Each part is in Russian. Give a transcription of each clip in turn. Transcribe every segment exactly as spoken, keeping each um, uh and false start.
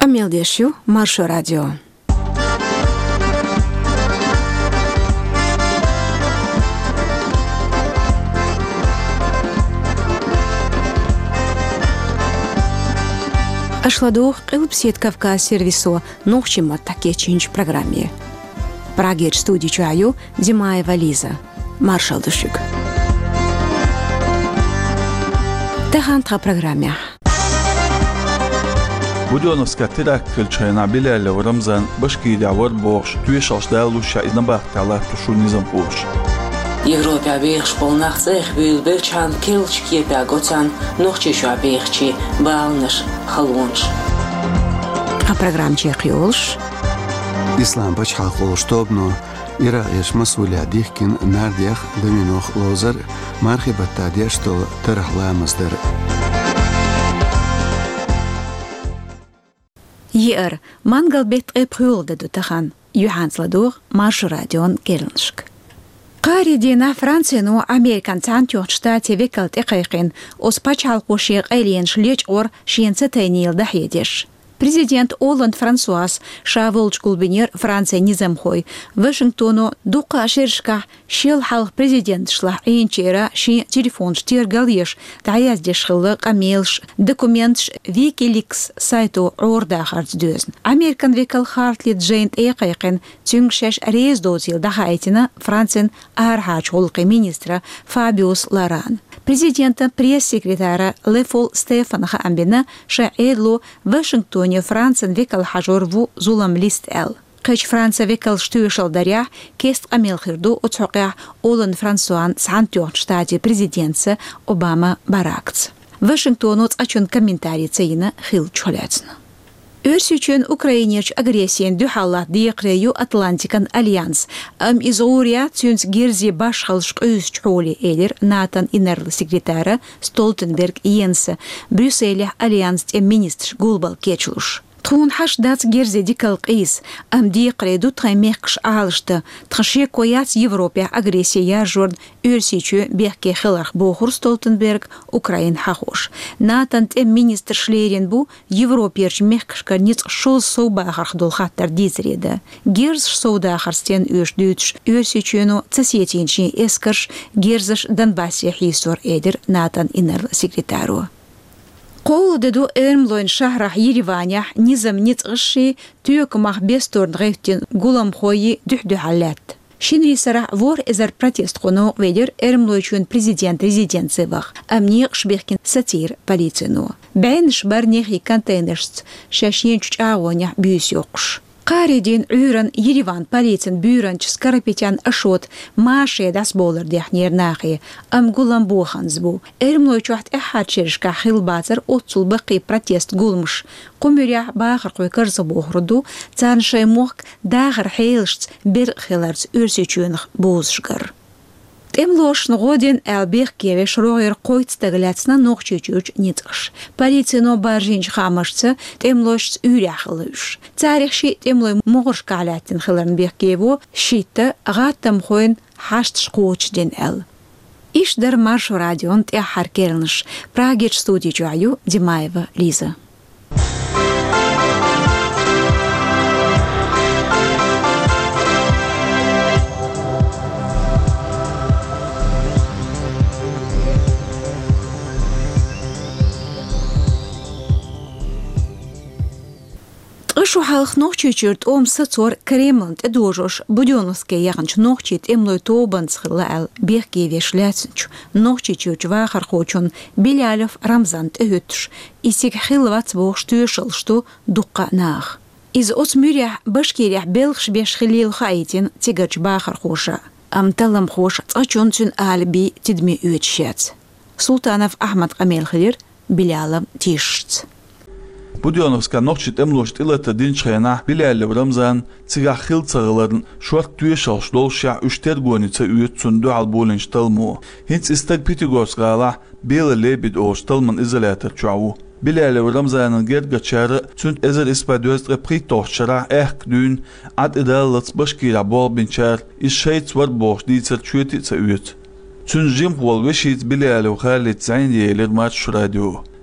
Амелдешью, Маршо радио. Ашладох Кылпсет Кавказ сервисо нохчима таке чинч программе. Прагер студии чаю Димаева Лиза. Маршал Душик. Тахантха программе. Будёновска тераккил чайна биляле в Рамзан башкирия вор бош туешалш далуша изнабахтала тушунизм бош. Европа бейх полнахцех бил белчан келчки пягоцан нохчиша бейхчи балнаш халонш. А программ чехиолш. Ислам бачхал штобно ира еш масуля дихкин нардях доминох лозер мархибатта дешто тархла маздер. Йер мангал бет эпхулда дутахан Юхансладор Маршо радион Келншк. قاري دينا فرانسينو أمريكان تانتيو штате векалт إقيقين أسباچال قوشيق أيلين شليج أور شين ستينيل دحيدش. Президент Оланд Франсуаз Шаволч Гулбинер Франция низамхой Вашингтону дука шершка шел халх президент шла инчера ши телефон штир галеш даяздеш хылык амелш документш Wikileaks сайту орда харддюзн. Американ векал хартлит джейнт эйқайқин тюнгшеш рездозил дахайтина Францин архач холқи министра Фабиус Лоран. Президента пресс-секретаря Лефол Стефанаха Амбина шаэдлу Вашингтоне Францин векал хажорву зулам лист эл. Кэч Франция векал штуешал даря кест амелхирду отсоқя Оланд Франсуан сантёрт штате президентса Обама Баракц. Вашингтону цачун комментарий цейна хил чоляцна. Өрсүчөн Украинерч агрессиен дюхаллах диекрею Атлантикан Альянс. Ам изурия цюнс герзи башхалшк өсчхоли элер Натан Инерл секретара Столтенберг Йенса Брюсселе Альянс тем министр Гулбал Кечлуш. Тхун хаш дац герзи дикал қис, ам диекреду тхаймехкш алышты, тхаши кояц Европе агрессия жорн өрсичу бехке хиларх бохур Столтенберг Украин хахош. Натан тем министр Шлерин бу Европерч мехкшка ниц шол соубахарх долхаттар дизреда. Герз соудахарстен өш дютш өрсичуну цесетинчи эскарш герзаш Донбассе хисор эдер Натан Инерл секретару. قول ددو إرملون شهر يريفانيا نظام نتغشي تيوك مخ بيستورن غيفتين غولام خوي دح دح حالات. شنري سرح وور إزار протест قنو ويدر إرملويشون президент резиденции вах. أمنيق شبيخكين ساتير باليتنو. بعين شبار نيخي كانتينرست شاشين چاوانيا بيوسيوقش. قاردين عورن يريفان باليتن بيورنش سكاربيتيان أشوت ماشي داس بولر ديحنير ناخي أم غولام بوخانزبو إرملوي چوحت إحاد شرشكا خيل باتر أوتسول بقي протест غولمش قمريا باخر قوي كرزبو خردو تان شاي موخ داخر حيلشت بير خيلارز أرسي چونخ بوزشغر Темлош ногодин элбех кевеш роер койц таглятсна нохчучуч нитгш. Полицино баржинч хамашца темлош үряхлыш. Царихши темлой могош калятин хиларнбех кево шитта гаттам хоин хаштш коучден эл. Иш дар Маршо радион те харкернш. Прагеч студии чаю Димаева Лиза. Шо халх нохчучурт ом сацор Кремланд эдожош Будёновске яганч нохчит эмлой тобанцхла эл бехке вешляцнч нохчучуч вахар хочун Белялев Рамзант эһөтш исик хилвац бох штюшл что дукка нах из осмюря башкиря белхш беш хилил хайтин тигач бахар хоша ам талам хош цачунцун алби тидми үтшяц Султанов Ахмад Камелхир Белялов тишц Будёновска нохчит эмлошт илата динчхайна биляле в Рамзан цигах хилцагларын шуарт туешалш долша үштер гоница үетсунду алболинч талму. Хинц истаг Питигорсгала беле лебид ош талман изолятор чуау. Биляле в Рамзанын гергачары цунт эзер испадуэст репритошчара эхк дюн ад идаллац башкира болбинчар ис шейц вар бош дицер чуетица үет. Цун жим хуал вешиц биляле в халит зайн елер матч радио.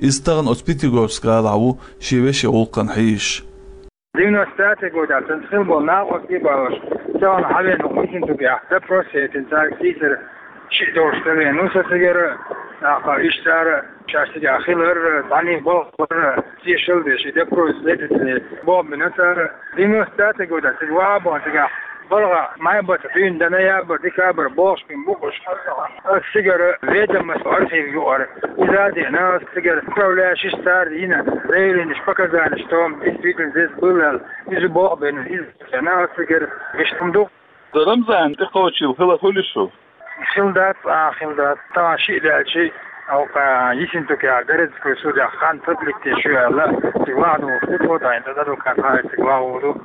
استغن أسبيتيغورسك على شيوش أولقن حيش دينو ستاتي قودا تنسخل بولنا وقتي باوش سوان حبين مقيسين تبيع ده بروسيت انتاك سيسر شيء دورشتري نوسا تجر اقا اشتار شاشتي اخيلر تاني بول سي شلدش ده بروسيت بوب منتر دينو ستاتي قودا تجوا بون تجا بلغا ما يبغى تبين دنا يا بديكابر بوش من بوش السجر فيدا مسؤول في جوار إذا دي ناس سجر كولا شستار هنا ريل نشبكة زان شتوم بيسبيكن زيت بلال يجبوا بين إذا ناس سجر يشتمدو رمزان تقوتشي وخلا كل شو خلدات آه خلدات طبعا شيء ده شيء أو كا يسنتو كا درس كوسودا خان تبلك تشوي الله تقوادو فوتو دا إنت دادو كان هاي تقوادو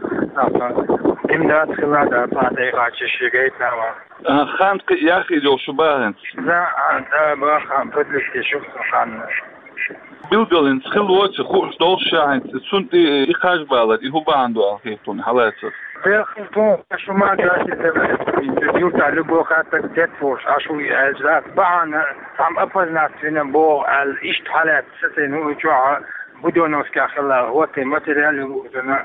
إمداد خلادات بعد إيقاش شيء جيت نوا خان يا أخي جو شباهن لا ده بقى خان تبلك تشوف خان بيلدلين خل وقت خوش دول شاهد سنتي إخاج بالد إهو باندو أخيطون حالاتك بيخلطون شو ما جالس يديو تعلقوا خاطر تدفوش عشو أجزاء بعنا عم أفضل ناس فينا بو الإشت حالات ستين هو جوع بدون وسكا خلا هو تماتيريال وزنا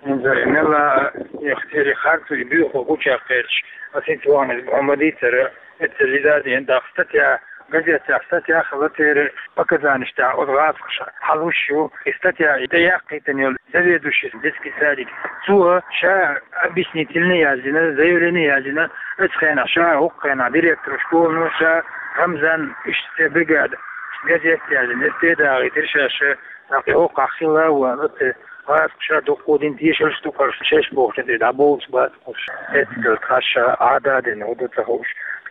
إن الله يختاري خارطو يبيوخو بوشا قيرش أسيتوان عمدي ترى التجديدات عند أختتها قضية استطيع خلطير بكذا نشتاع أضغاط حلوشو استطيع يدياقي تنيول زبيدوش ديسكي سالك سوها شا أبسني تلني يازينا زيوليني يازينا اتخينا شا هقينا ديريكتور شكول شا رمزان اشتى بقاد قضية يازينا استيدا غيترشاش ناقي هقا خلا ونط غاف شا دوقودين تيشل شتوكر شاش بوش دابوز باتقوش اتقل تخاشا عدادين ودوتهوش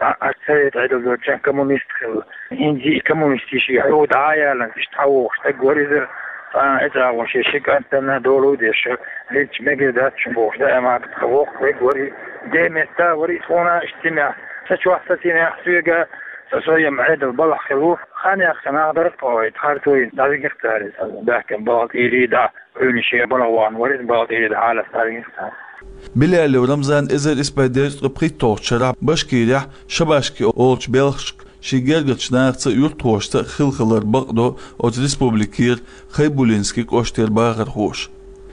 أكثر عدد كان كمونيست خل إنجي كمونيستي شيء عود عايا لان تشتحوش تقولي إذا وشي شيء كانت أنا دولو ديش ليش مجدات شبوش دائما تخوق ويقولي دائما تاوري خونا اجتماع سشوا ستين سويقة سوية معيد البلح خلوف خاني أخنا أقدر قوي تخارتوين دازي اختاري لكن بعض إيريدا عوني شيء بلوان ورد بعض إيريدا حالة دازي اختاري بلال ورمزان إذا إسبايدرز ربقيتوش شراب بشكيريح شباشكي أولش بلخشك شيجرغتش ناقص يرتوشت خلخلر بقدو أوت ريسبوبليكير خيبولينسكيك أوشتير باغر خوش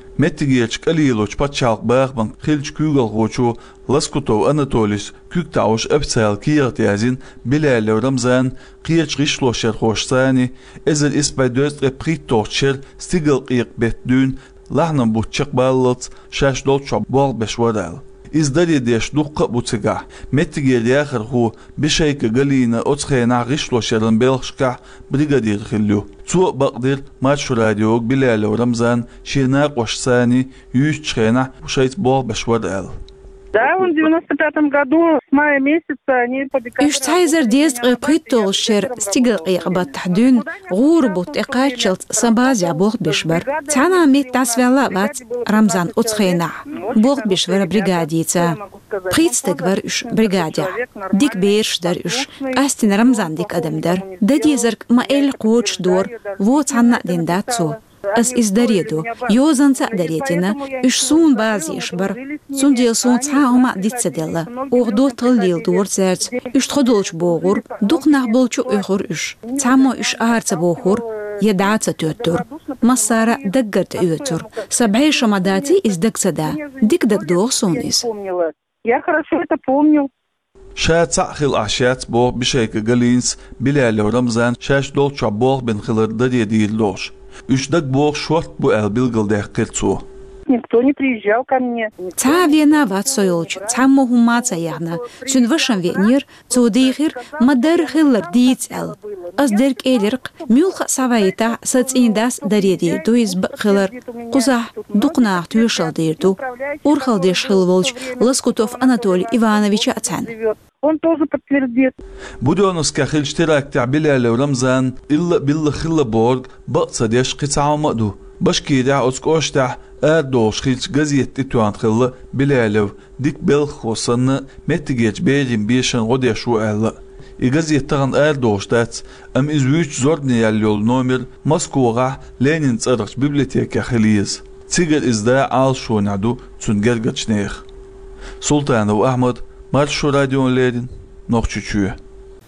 متجيرش قليلوش باتشالق باغبان خيلش كوغل خوشو لسكوتو أناتوليس كوكتاوش أبتسال كيرت يازين بلال ورمزان قيرش غيشلوشر خوش ثاني إذا إسبايدرز ربقيتوش ستيغل قيق بيتدون لحنم بوتشق باللت شاش دولتشا بول بشورال إزداري ديش دوقة بوتسقع متجير ياخر هو بشيك قلينا أتخينا غشلو شرن بلخشكع بريغادير خليو تو بقدر ماتشو راديوك بلال ورمزان شيرناق وشساني يوشتخينا وشيت بول بشورال Да, он в девяносто пятом году с мая месяца они побегали. Üştayzer diyest qıpıttol şer stigil qiyqbat tahdun غوربوت إقاچلت سبازيا بوغ بشبر تانا ميت تاسويلا وات رمزان أتخينا بوغ بشبر بريغاديتا بريتستقبر إش بريغاديا ديك بيرش در إش أستين رمزان ديك أدم در دديزرك ما إل قوش دور ووت عنا دين داتسو أس إزداريدو يوزن تقدريتنا إش سون بازي إشبر سون ديل سون تعاهما ديتسدلا أغدو تغليل دور زرت إش تخدولش بوغور دوق نغبولشو إخور إش تعمو إش آرت بوغور يدعات تيوتر مصارع دقرت إيوتر سبعي شمداتي إز دقسدا ديك دق دوغ سونيس Я хорошо это помню. شات ساخل عشات بوغ بشيك قلينس بلال ورمزان شاش دولتشا بوغ بن خلر دادي دير دوش إش دق بوغ شورت بو أل بيلغل ديخ قرتسو Никто не приезжал ко мне. تعافينا واتسويلش تعمو هما تايغنا سن وشن فينير تو ديخير مدر خلر ديت ال أس درك إيلرق ميولخ سوايتا ستين داس دريدي دويز بخلر قزح دقناح تويشل ديرتو أورخل ديش خلولش لسكوتوف أناتولي إيفانويتش أتان Он тоже подтвердит. بودونس كخل اشتراك تاع بلال ورمزان إلا بلا خلا بورغ بقصة ديش قطعة مقدو بشكي داع أسكوش تاع أردوش خيلش غزيت تتوان خلا بلالو ديك بلخ وصن متجيج بيجين بيشن غدي شو أهلا إغزيت تغن أردوش تات أم إزويش زوردني ياليول نومر مسكوغا لينين تسرقش بيبليتيكا خليز تيجر إزداع عال شو نعدو تنجرغتش نيخ سلطان وأحمد مارشو راديون ليدن نوخ تشوه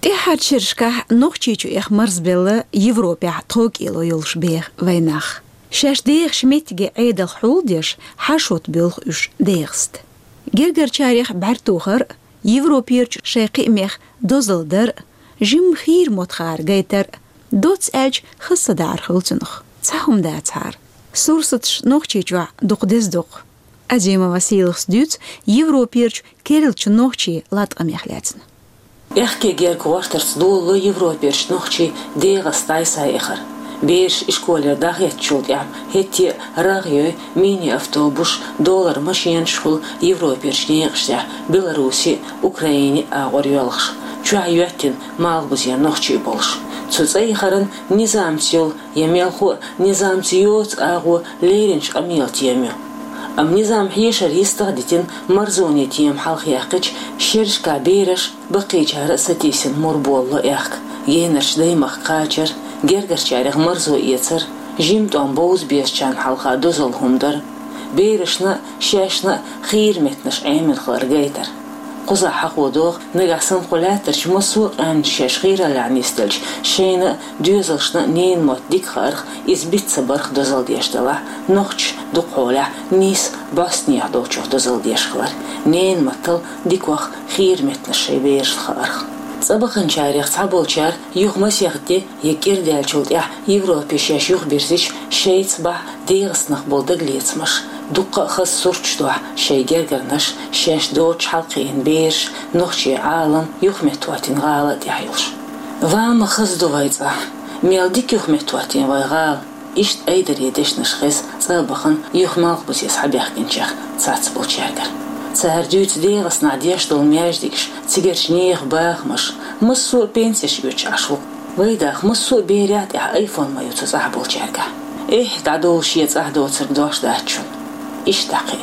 تحت شرشكة نوختيجو إخ مرز بلا يوروبيا توق إلو يلش بيخ ويناخ شاش ديغ شميتجي عيد الحول ديش حشوت بيلخ إش ديغست جرجر تاريخ بعرتوخر يوروبيرج شاقي ميخ دوزلدر جيم خير متخار جيتر دوتس أج خصة دار خلتنخ تساهم داتار سورستش نوختيجو دوق ديز دوق أجيما وسيلخس دوت يوروبيرج كيرلش نوختي لات أميخلاتن إحكي جير كوارترس دول يوروبيرش نوختي ديغس تايسا إخر بيش إشكولر داغيت شولد يعب هتي راغيو ميني أفتوبوش دولار ماشين شغل يوروبيرش نيغشتع بيلاروسي أوكرايني آغور يولخش چوع يوتين مالبوزيا نوختي بولش تسوزي خرن نظام تيول يميلخو نظام تيوت آغو ليرنش أميل تيميو أم نظام حيشر يستغدتين مرزوني تيم حلق يحقج شرش كابيرش بقيج هرأستيسين مربولو يحق ينرش دايمخ قاجر جرجر شارخ مرزو يتر جيمت أم بوز بيشان حلقا دوزل همدر بيرشنا شاشنا خير متنش عامل خارجيتر قزا حق ودوغ نجحسن قلاترش مسوق عن شاش خيرا لعنيستلش شينا دوزلشنا نين موت ديك خارخ إزبيت سبرخ دوزل ديشتلا نوخش دقولا نيس باسنيا دوچوخ دوزل ديشخلر نين مطل ديكوخ خير متنش بيرش خارخ صباحن شاريخ صابولشار يوخ مسيختي يكير دالشوت يح يوروبي شاش يوخ بيرزيش شيت صباح ديغس نخبول دقليتمش دقة خص سورتش دوح شي جرجرنش شاش دوتش حلقين بيرش نوخشي عالم يوخ متواتين غالة يحيلش وام خص دووايزا ميال ديك يوخ متواتين ويغال إشت أيدر يدش نشخص صباحن يوخ مالقبوس يسحب يحكينشيخ تساتسبول شارجر سهردوت ديغس نعديش دول مياجديكش تيجرش نيخ باخمش مصو بينسيش يوتش عشو ويداخ مصو بيريات إح أيفون ما يوتزعبول شارجر إيه تعدول شيت أهدو تسردوش داتشون إيش دقي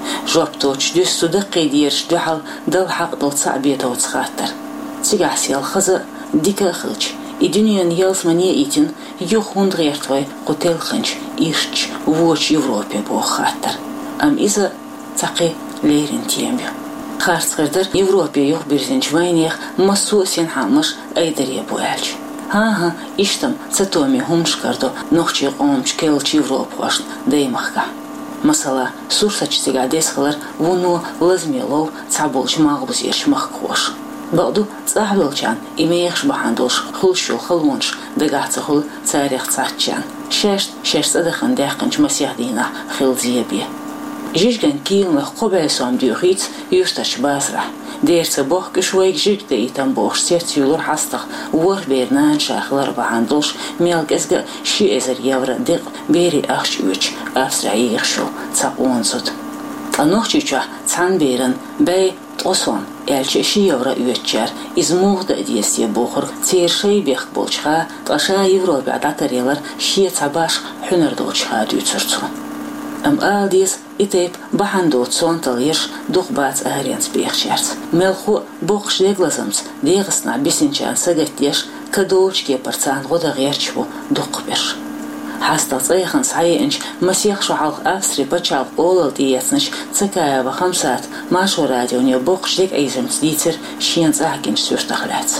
جوبتوش دوستو دقي ديرش دوحل دل حق دل صعبيتو تسخاتر تيجح سيال خزا ديكا خلج الدنيا نيالس مني إيتين يوخون غيرتوي قتل خنش إيشتش ووش يوروبي بو خاتر أم إذا تقي ليرين تيمبيو خارس غردر يوروبي يوخ بيرزنش وينيخ مسو سين حامش أيدر يبو ألج ها ها إشتم ستومي همش كردو نوخشي قومش كيلش يوروب واشن دايمخكا مثلا سورساч تيغاديس خلر ونو لازميلو تعبولش ماغبوز يرش مخكوش بعدو صاحبلچان إميخش بحاندوش خلشو خلونش دقاعتخل تاريخ تاچان شاشت شاش صدخن داقنش مسيح دينا خيل زيبيه جيجن كيل مخ قبل سام ديوخيت يوستش باسرح ديرت بوخ كشويك جيج ديتم بوخ سيرتيولور حستخ ور بيرنان شاخلر بحاندوش ميل كزغ شي ازر يورا دق بيري اخش وچ افسرعي يخشو تاقونزود تنوخچيچا تان بيرن باي توسون elçi şi yevra üyetçer izmuğ da ediyesiye boğur tiyerşey bek bolçğa taşa Evropa dataryalar şi tabaş hüner doçğa düçürtü am aldis itep bahandot son talyer duqbat ahrens bekçert melxu boğş deglazams değsna bisinçan sagatyeş kadoçke parçan goda gerçbu duqber حاستا صيخن صحيح مسيخ شعال أفسري بتشعب أولل ديتنش تكايا بخمسات ما شو راديو نيبوقش ديك أيزم تديتر شين صاحكين سورتخلات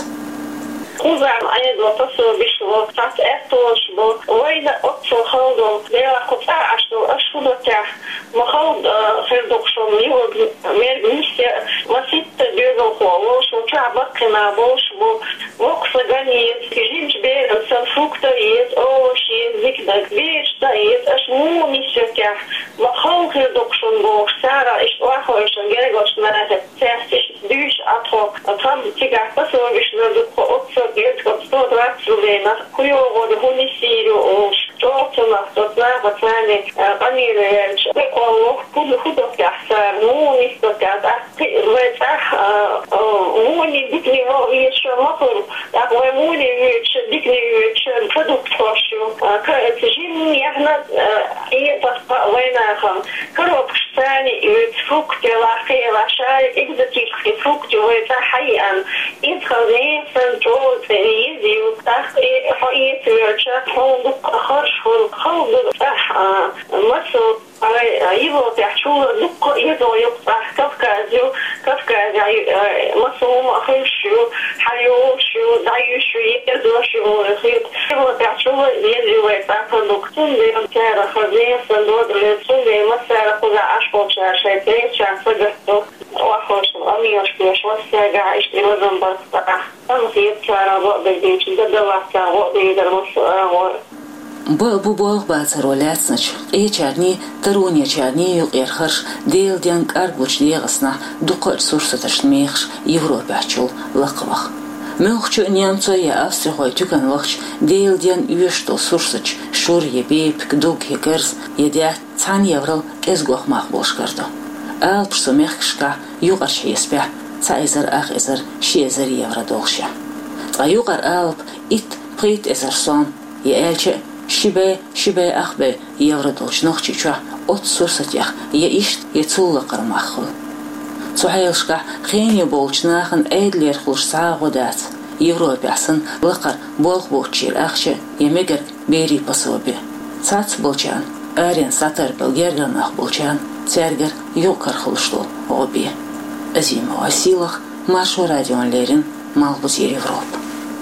Uzam ayedlo paso bishlo tat etolsh bo wayda otso khaldom dela qota ashto ashudota mahald ferdokshom yog mergnisya masit degel kholo sho chabat kana bosh bo voksagani kijimch be san frukta yet oshi zikda bishta yet ashmu nisya mahald ferdokshom bo sara ish wahosh geregosh maratet testish düş atro tam tiga paso bishlo do otso Jetzt kommt so dran zu sehen, dass Kuyo oder Hunisiru und Stolzema, das nach was meine Familie, Eko, Kudu Hudokasa, Muni, Stokasa, Wetach, Muni, Diknivo, wie schon machen, da wo Muni, Diknivo, Produktforschung, Zim, Jahna, Etas, Weinachen, Korobstani, mit Frukte, Lache, Lachai, exotische Frukte, Wetach, Hayan, Intravensen, Joel, يزي وتاخ حقيقة ويرشات حوض خرش خلق تاح مصر على يبغى تحشول لق يدو يقطع كفكازيو كفكا جاي مصوم أخير شو حيو شو دايو شو يزو شو خيط هو تعشوا يزو ويتعفن دكتور ليم كارا خزين صندوق لسون ليم مسارة خذا عشقو شار شايفين شان صدقتو وأخوش أميوش بيش وساقع إشتري وزن برطاق أنا خيط كارا بقبل ديش دلوات كارا بقبل درمس أغور بو بو بو باترولاتسنش اي چارني تروني چارني يقرخش ديل دينك اربوش ديغسنا دوقر سورستش ميخش يوروبا چول لقبخ مخچو نيامцо يا австрихой тюкан вахч дел ден юштол сурсыч шур ебеп кдук хекерс едя цан еврол эзгох махбош кардо алпсо мехшка югарч еспя цайзер ах эзер шезер евро долша а югар алп ит прит эзер сон елче شبه شبه أخبه يوردوش نخشي شو أت سرسة يخ يعيش يتسول قرمخل صحيحك خين يبولش ناخن أيد يرخلش ساعة ودات يوروبي أحسن لقر بولخ بوتشير أخشة يمجر بيري بصوبي سات بولشان أرين ساتر بلجرجر نخ بولشان ترجر يوكر خلشلو غبي أزيم واسيلخ مارشو راديون ليرين مالبوزير يوروب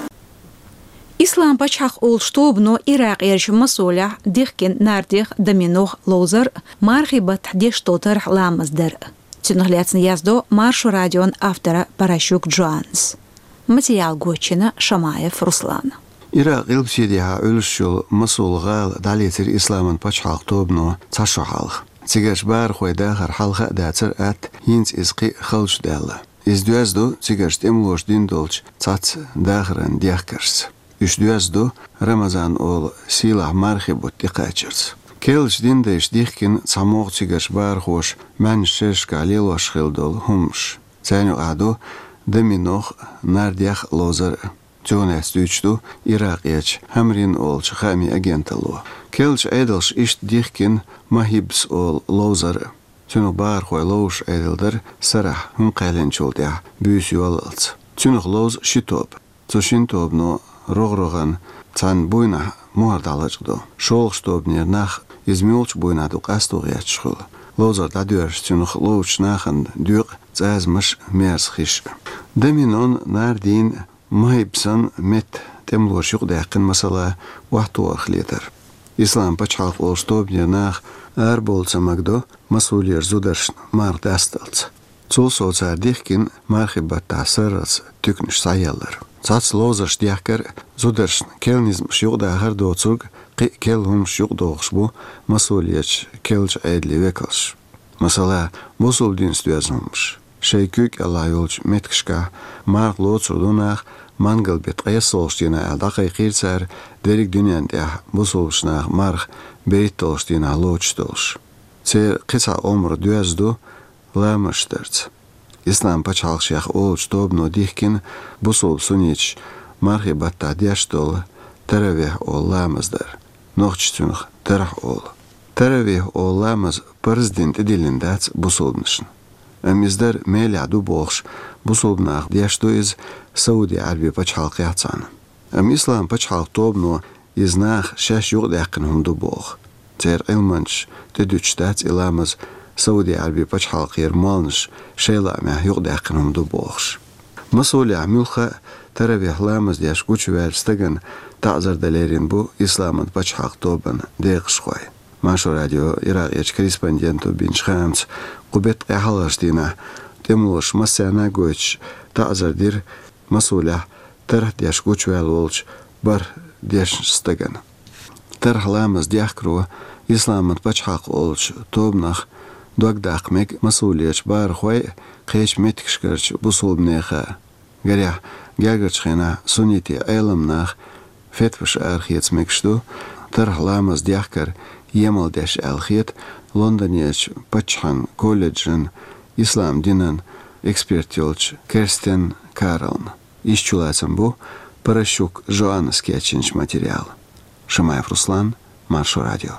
إسلام بچخ أول شتوبنو إراق يرش مسؤولة ديخكن نارديخ دمينوخ لوزر مارخي بتحديش توتر لامزدر تنهلياتن يازدو مارشو راديون أفترا باراشوك جوانز ماتيال غوچنا شمايف روسلان إراق إلبسيديها أولشول مسؤول غال داليتر إسلامن بچخ توبنو تشو حالخ تيجاش بار خوي داخر حلقة داتر أت ينز إسقي خلش دالا إزدوازدو تيجاش تملوش دين دولش تات داخرن ديخكرس Üşdüyazdu Ramazan ol silah marhibut diqaçırız. Kelç dindeş dihkin samoq tsigaş bar hoş man şeşka leloş xildol humş. Çanyo adu deminox nardiax lozer. Jonas düçdu Iraqiyaç hamrin ol xami agentalo. Kelç edelş iş dihkin mahibs ol lozer. Çunu bar xoy loş edeldir sarah hun qalenç oldia büyüs yolals. Çunu loz şitop. Çuşintop no Рогроган цан буйна муардалачдо шолхштобнер нах измёлч буйна дуқастугячхул лозар дадюрш цунх лоуч нахан дюк цазмаш мерсхиш деминон нардин майбсан мет темлошук дакын масала вахтуахлетер ислам пачхал олштобнер нах ар болса магдо масулер зударш мардасталц цулсоцар дихкин мархибат тасарц тюкнш саялар Цац лозаш дяхкар зударш келнизм шугда хардоцуг қи келхум шугдоғшбу масулияч келч айдли векалш. Масала босул динстуязмш. Шейкук алайолч меткшка марк лоцурдунах мангал бет қайсолштина алдақай қирцар дерик дүниянда босулшнах марх бейтолштина лочтолш. Цер қиса омр дуязду ламаштырц. Ислам пачалшях ол штобно дихкин бусол сунич мархи батта дяштол таравех ол ламаздар нохчцунх тарах ол таравех ол ламаз президент дилиндац бусолнышн амиздар меляду бохш бусолнах дяшто из Сауди Арабия пачалқятсан ам ислам пачал тобно изнах шаш юг дакын хунду бох цер элманч тедучтац иламаз Сауди Арабия пачхал қирмалныш шейла ма юqdaqnum du boğş. Mas'ul amilxa taravih lamaz diaş kuchverstagin ta'zardalerin bu İslamın pachhaq toban deqshqoy. Mashu radio Iraq korrespondent binchxams qubet qahalashdina temlosh masana goch ta'zardir mas'ula tarh diaş kuchvel wolch bar diaş stagan. Tarh lamaz diaqro İslamın pachhaq olch tobnaq Dogdaqmek mas'uliyat bar xoy qesh metkishkarch busulbnexa garya gagachxena suniti aylamnaq fetvish arxietsmekshdu tarhlamaz diaqkar yemaldash alxiet Londoniyach pachhan kolleджin islam dinan ekspert yolch Kirsten Karln ishchulatsam bu Parashuk Joanneski achinch material Shamayev Ruslan Marsho radio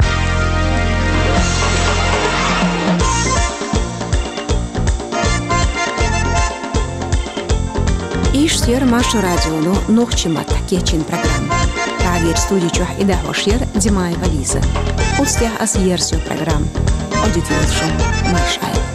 Иштер Машу радиону нохчимат кечин программ. Тавир студии чух и дахошер Димай Вализа. Устях аз ерсию программ. Аудиторшум Маршай.